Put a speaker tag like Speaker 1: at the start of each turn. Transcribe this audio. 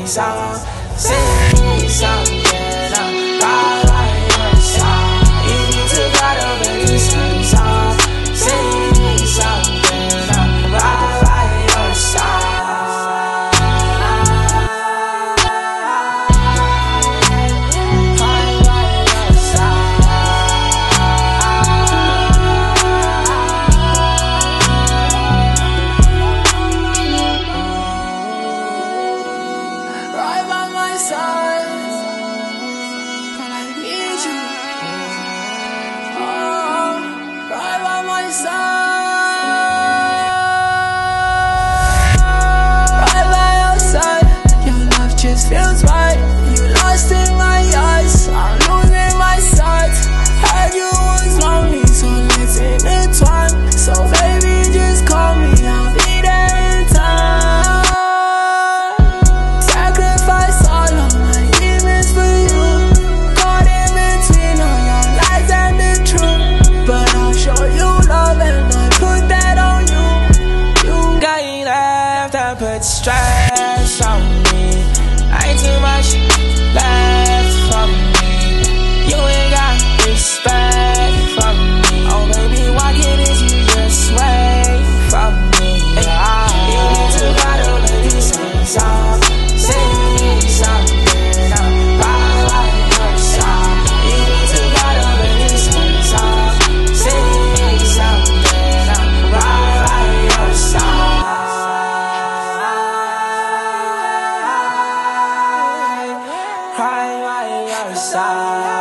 Speaker 1: song, sing something right by your side. You need to gotta make me sing song, sing something right by your side. Right by your side. Right by my side, girl, I need you. Oh, right by my side, right by your side. Your love just feels right. You lost in my eyes, I'm losing my sight. Heard you was lonely, so let's intertwine. So baby, just call me, I'll be there in time. Sacrifice all of my demons for you. Caught in between all your lies and the truth, but I'll show you love and I put that on you. You got left to put stress on me. Ain't too much left from me. You ain't got respect from me. Oh baby, why can't you just wait from me? You need to gotta make me sing song, sing something right by your side. You need to gotta make me sing song, sing something right by your side. Right by your side.